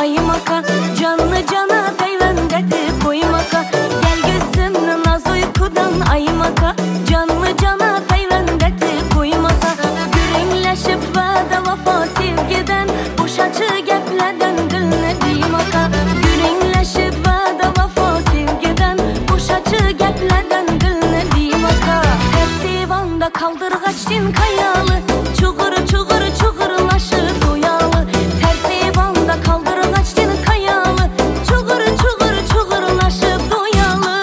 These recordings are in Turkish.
aymaka, canlı cana peyvendeti koymaka. Gel gözümün az uykudan aymaka, canlı cana peyvendeti koymaka. Gürenleşip vədə vafa sevgiden, boşaçı geplerden dilne diymaka. Gürenleşip vədə vafa sevgiden, boşaçı geplerden dilne diymaka. Tersivanda kaldırgaç din kayalı, çuğuru çuğuru çuğurlaşı doyalı. Tersivanda kaldırgaç din kayalı, çuğuru çuğuru çuğurlaşı doyalı.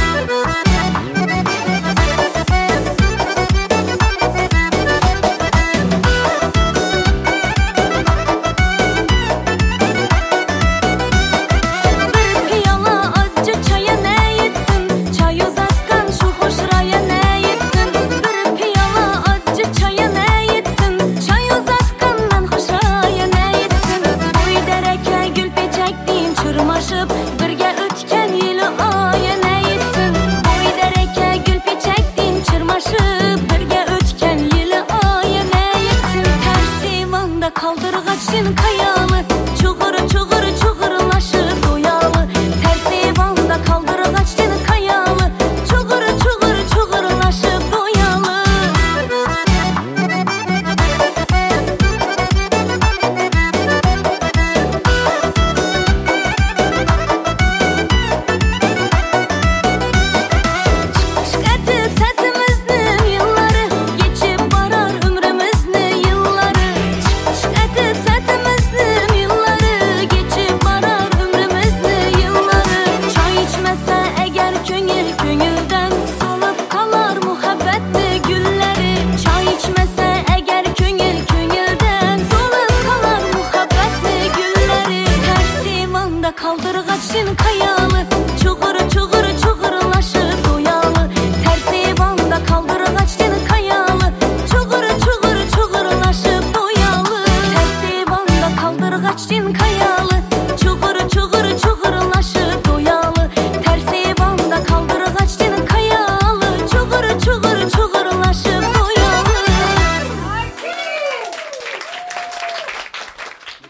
Bir piyala acı çaya ne yetsin, çay uzatkan şu hoş raya ne yetsin. Bir piyala acı çaya ne yetsin, çay uzatkandan hoş raya ne yetsin. Boy dereke gül peçektin çırmaşıp, birge ötken yılı aya ne yetsin. Boy dereke gül peçektin çırmaşıp, birge ötken yılı aya ne yetsin. Tersivanda kaldırgaç din kayalı, çuğuru çuğuru çuğurlaşı doyalı. Tersivanda kaldırgaç din kayalı, çuğuru çuğuru çuğurlaşı doyalı. Çıkatı tatimiznin yılları, geçip barar ömrümüzün yılları. Çıkatı tatimiznin yılları, geçip barar ömrümüzün yılları. Çay içmese eğer köngül köngülden, solup kalar muhabbetli gülleri. Çay içmese eğer köngül köngülden, solup kalar muhabbetli gülleri. Tersivanda kaldırgaç din kayalı, çuğuru çuğuru çuğurlaşı doyalı. Tersivanda kaldırgaç din kayalı, çuğuru çuğuru çuğurlaşı doyalı. Tersivanda kaldırgaç din kayalı.